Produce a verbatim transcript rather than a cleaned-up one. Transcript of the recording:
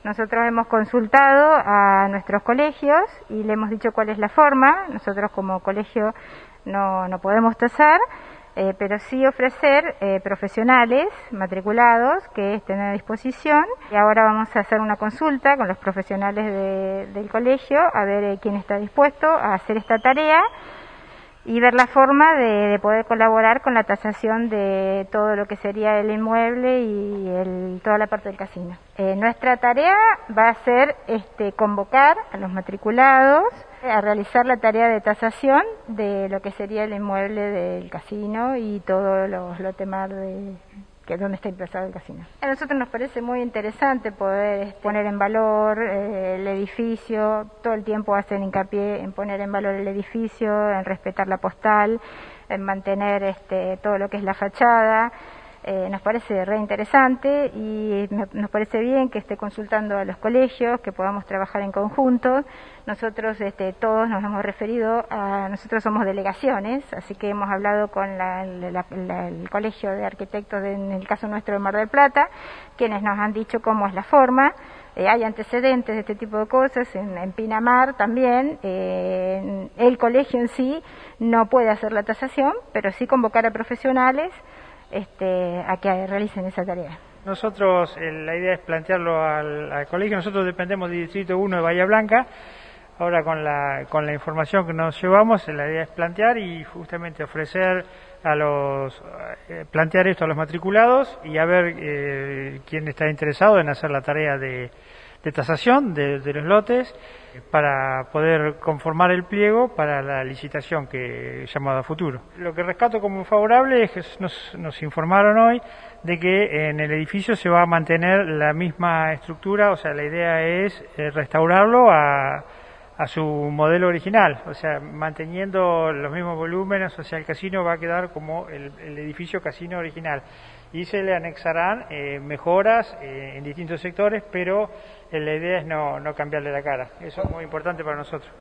Nosotros hemos consultado a nuestros colegios y le hemos dicho cuál es la forma. Nosotros como colegio no, no podemos tasar, eh, pero sí ofrecer eh, profesionales matriculados que estén a disposición. Y ahora vamos a hacer una consulta con los profesionales de, del colegio a ver eh, quién está dispuesto a hacer esta tarea y ver la forma de, de poder colaborar con la tasación de todo lo que sería el inmueble y el, toda la parte del casino. Eh, nuestra tarea va a ser este, convocar a los matriculados a realizar la tarea de tasación de lo que sería el inmueble del casino y todo lo, lo temas de que es donde está emplazado el casino. A nosotros nos parece muy interesante poder poner en valor eh, el edificio, todo el tiempo hacen hincapié en poner en valor el edificio, en respetar la postal, en mantener este, todo lo que es la fachada. Eh, nos parece re interesante y me, nos parece bien que esté consultando a los colegios, que podamos trabajar en conjunto. Nosotros este, todos nos hemos referido a, nosotros somos delegaciones, así que hemos hablado con la, la, la, el Colegio de Arquitectos, de, en el caso nuestro de Mar del Plata, quienes nos han dicho cómo es la forma. Eh, hay antecedentes de este tipo de cosas, en, en Pinamar también, eh, el colegio en sí no puede hacer la tasación, pero sí convocar a profesionales Este, a que realicen esa tarea. Nosotros, eh, la idea es plantearlo al, al colegio. Nosotros dependemos del Distrito uno de Bahía Blanca. Ahora con la, con la información que nos llevamos, la idea es plantear y justamente ofrecer a los, eh, plantear esto a los matriculados y a ver eh, quién está interesado en hacer la tarea de, de tasación de, de los lotes para poder conformar el pliego para la licitación que llamada a futuro. Lo que rescato como favorable es que nos, nos informaron hoy de que en el edificio se va a mantener la misma estructura, o sea, la idea es eh, restaurarlo a a su modelo original, o sea, manteniendo los mismos volúmenes, o sea, el casino va a quedar como el, el edificio casino original y se le anexarán eh, mejoras eh, en distintos sectores, pero eh, la idea es no, no cambiarle la cara. Eso es muy importante para nosotros.